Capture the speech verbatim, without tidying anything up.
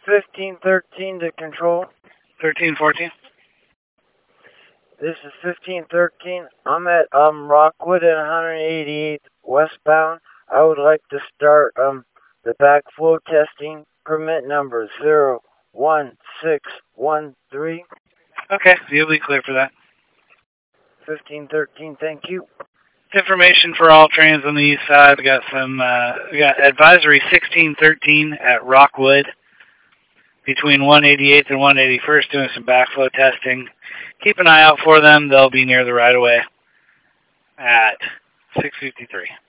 fifteen thirteen to control. thirteen fourteen. This is fifteen thirteen. I'm at um Rockwood at one eighty-eighth westbound. I would like to start um the backflow testing. Permit number zero one six one three. Okay, you'll be clear for that. fifteen thirteen, thank you. Information for all trains on the east side. We got some. Uh, we got advisory sixteen thirteen at Rockwood between one eighty-eighth and one eighty-first doing some backflow testing. Keep an eye out for them. They'll be near the right of way at six fifty-three.